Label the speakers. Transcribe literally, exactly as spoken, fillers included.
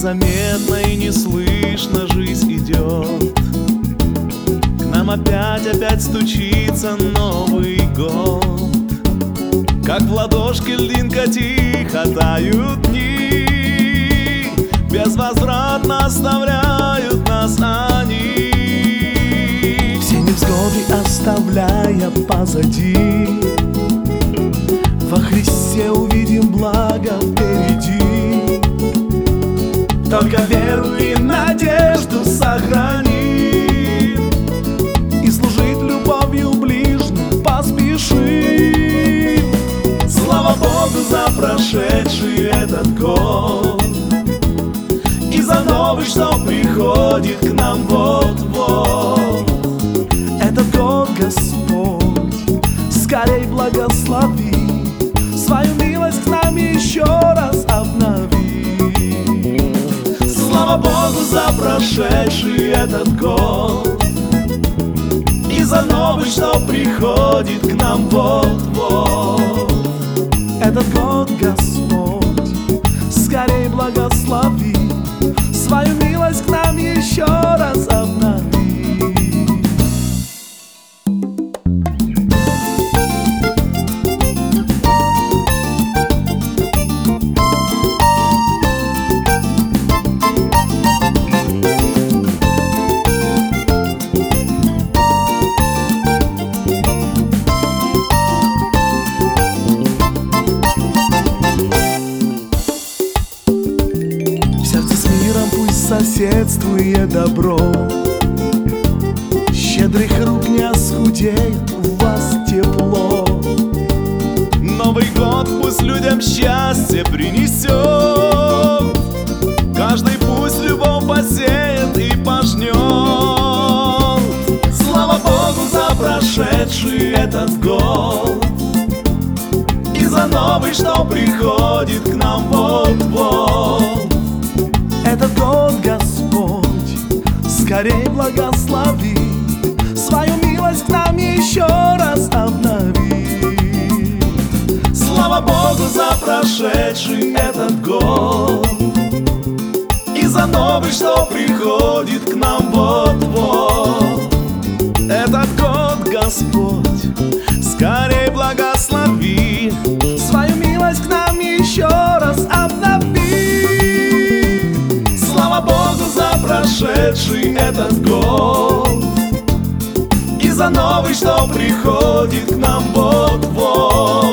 Speaker 1: Незаметно и неслышно жизнь идет. К нам опять, опять стучится Новый год. Как в ладошке льдинка тихо тают дни, безвозвратно оставляют нас они. Все невзгоды оставляя позади, во Христе увидим благо впереди. Только веру и надежду сохрани, и служить любовью ближним поспеши. Слава Богу за прошедший этот год и за новый, что приходит к нам вот-вот. Этот год, Господь, скорей благослови, свою милость к нам еще раз обнови. Слава Богу за прошедший этот год и за новый, что приходит к нам вот-вот. Этот год, Господь, скорей благослови, свою милость к нам еще раз обнови. Соседствует добро, щедрых рук не оскудеет в вас тепло. Новый год пусть людям счастье принесет, каждый пусть любовь посеет и пожнет. Слава Богу за прошедший этот год и за новый, что приходит к нам вот-вот. Этот год, Господь, скорей благослови, свою милость к нам еще раз обнови. Слава Богу за прошедший этот год и за новый, что приходит к нам вот-вот. Этот год, Господь, скорей благослови, свою милость к нам еще раз обнови. Слава Богу за прошедший этот год и за новый, что приходит к нам вот-вот.